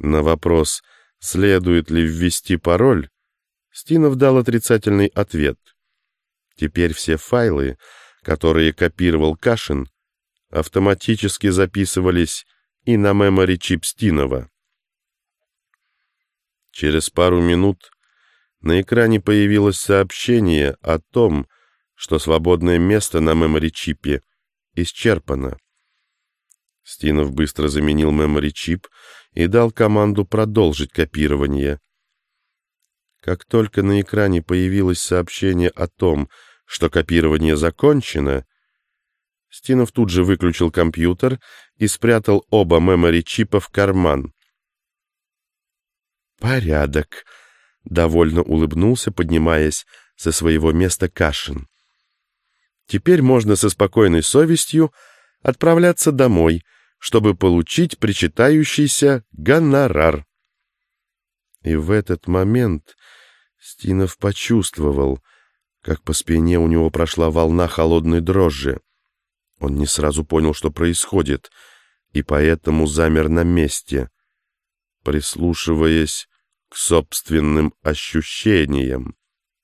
На вопрос, следует ли ввести пароль, Стинов дал отрицательный ответ. Теперь все файлы, которые копировал Кашин, автоматически записывались и на мемори-чип Стинова. Через пару минут на экране появилось сообщение о том, что свободное место на мемори-чипе исчерпано. Стинов быстро заменил мемори-чип и дал команду продолжить копирование. Как только на экране появилось сообщение о том, что копирование закончено, Стинов тут же выключил компьютер и спрятал оба мемори-чипа в карман. «Порядок», — довольно улыбнулся, поднимаясь со своего места Кашин. «Теперь можно со спокойной совестью отправляться домой, чтобы получить причитающийся гонорар». И в этот момент Стинов почувствовал, как по спине у него прошла волна холодной дрожи. Он не сразу понял, что происходит, и поэтому замер на месте, прислушиваясь к собственным ощущениям.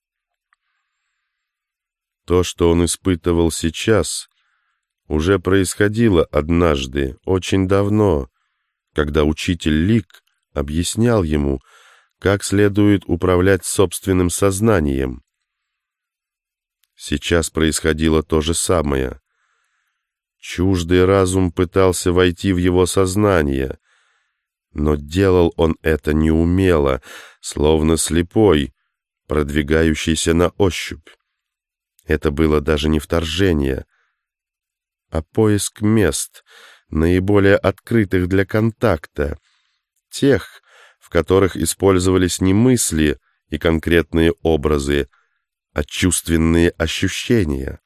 То, что он испытывал сейчас, уже происходило однажды, очень давно, когда учитель Лик объяснял ему, как следует управлять собственным сознанием. Сейчас происходило то же самое. Чуждый разум пытался войти в его сознание, но делал он это неумело, словно слепой, продвигающийся на ощупь. Это было даже не вторжение, а поиск мест, наиболее открытых для контакта, тех, в которых использовались не мысли и конкретные образы, а чувственные ощущения.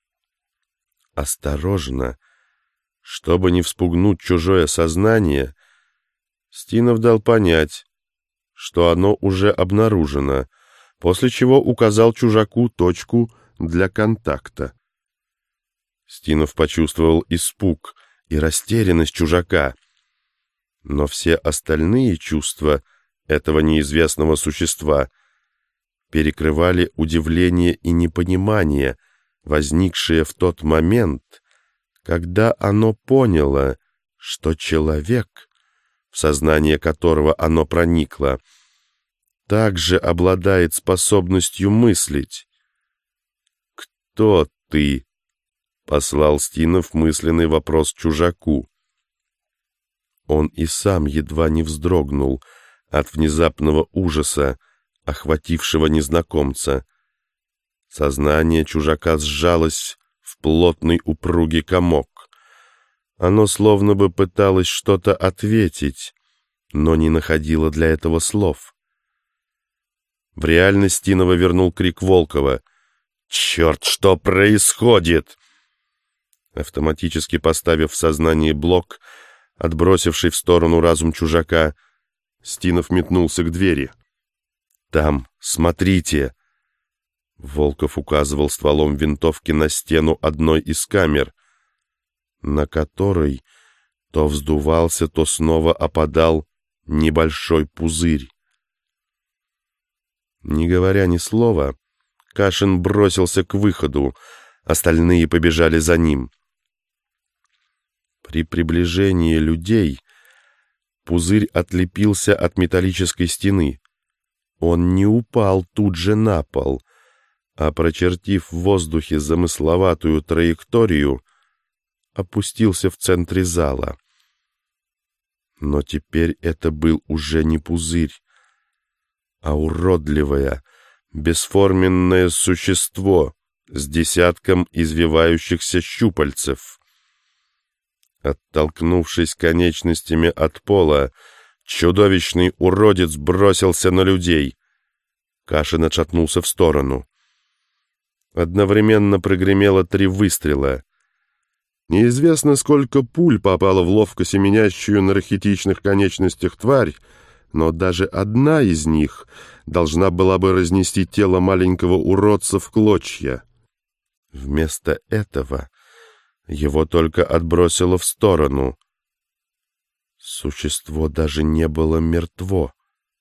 Осторожно, чтобы не вспугнуть чужое сознание, Стинов дал понять, что оно уже обнаружено, после чего указал чужаку точку для контакта. Стинов почувствовал испуг и растерянность чужака, но все остальные чувства этого неизвестного существа перекрывали удивление и непонимание, возникшие в тот момент, когда оно поняло, что человек, в сознание которого оно проникло, также обладает способностью мыслить. «Кто ты?» — послал Стинов мысленный вопрос чужаку. Он и сам едва не вздрогнул от внезапного ужаса, охватившего незнакомца. Сознание чужака сжалось в плотный упругий комок. Оно словно бы пыталось что-то ответить, но не находило для этого слов. В реальность Стинова вернул крик Волкова. «Черт, что происходит?» Автоматически поставив в сознании блок, отбросивший в сторону разум чужака, Стинов метнулся к двери. «Там, смотрите!» Волков указывал стволом винтовки на стену одной из камер, на которой то вздувался, то снова опадал небольшой пузырь. Не говоря ни слова, Кашин бросился к выходу, остальные побежали за ним. При приближении людей пузырь отлепился от металлической стены. Он не упал тут же на пол, а, прочертив в воздухе замысловатую траекторию, опустился в центре зала. Но теперь это был уже не пузырь, а уродливое, бесформенное существо с десятком извивающихся щупальцев. Оттолкнувшись конечностями от пола, чудовищный уродец бросился на людей. Кашин отшатнулся в сторону. Одновременно прогремело 3 выстрела. Неизвестно, сколько пуль попало в ловко семенящую на рахитичных конечностях тварь, но даже одна из них должна была бы разнести тело маленького уродца в клочья. Вместо этого его только отбросило в сторону. Существо даже не было мертво.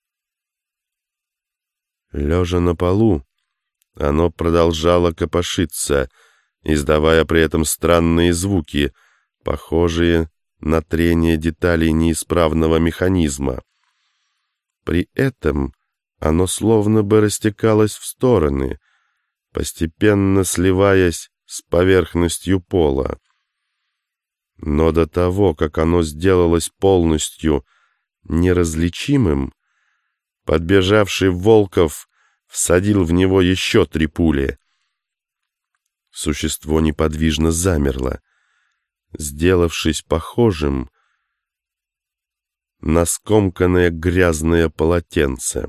Лежа на полу, оно продолжало копошиться, издавая при этом странные звуки, похожие на трение деталей неисправного механизма. При этом оно словно бы растекалось в стороны, постепенно сливаясь с поверхностью пола. Но до того, как оно сделалось полностью неразличимым, подбежавший Волков всадил в него еще 3 пули. Существо неподвижно замерло, сделавшись похожим на скомканное грязное полотенце.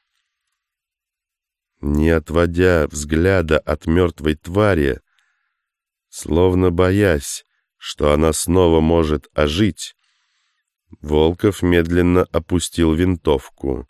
Не отводя взгляда от мертвой твари, словно боясь, что она снова может ожить, Волков медленно опустил винтовку.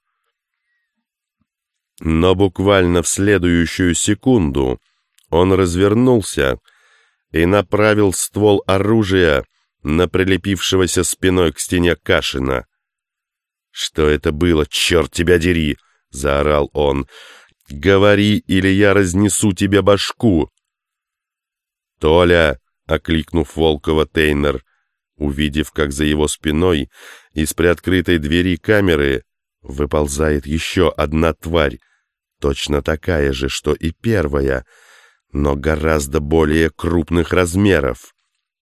Но буквально в следующую секунду он развернулся и направил ствол оружия на прилепившегося спиной к стене Кашина. «Что это было, черт тебя дери!» — заорал он. «Говори, или я разнесу тебе башку!» «Толя!» — окликнув Волкова, Тейнер, увидев, как за его спиной из приоткрытой двери камеры выползает еще одна тварь, точно такая же, что и первая, но гораздо более крупных размеров.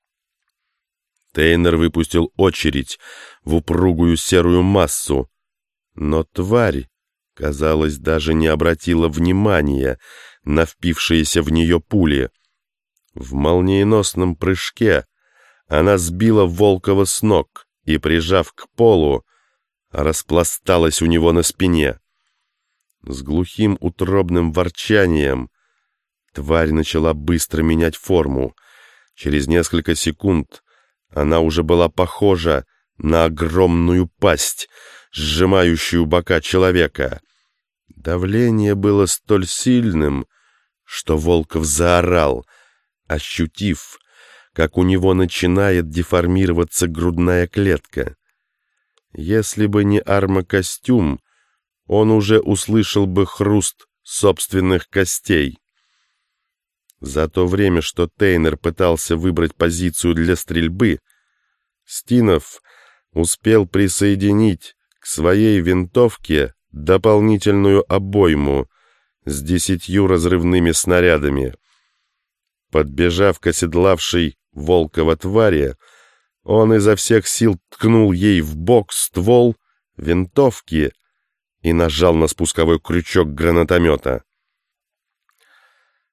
Тейнер выпустил очередь в упругую серую массу, но тварь, казалось, даже не обратила внимания на впившиеся в нее пули. В молниеносном прыжке она сбила Волкова с ног и, прижав к полу, распласталась у него на спине. С глухим утробным ворчанием тварь начала быстро менять форму. Через несколько секунд она уже была похожа на огромную пасть, сжимающую бока человека. Давление было столь сильным, что Волков заорал, ощутив, как у него начинает деформироваться грудная клетка. Если бы не армокостюм, он уже услышал бы хруст собственных костей. За то время, что Тейнер пытался выбрать позицию для стрельбы, Стинов успел присоединить к своей винтовке дополнительную обойму с 10 разрывными снарядами. Подбежав к оседлавшей Волкова твари, он изо всех сил ткнул ей в бок ствол винтовки и нажал на спусковой крючок гранатомета.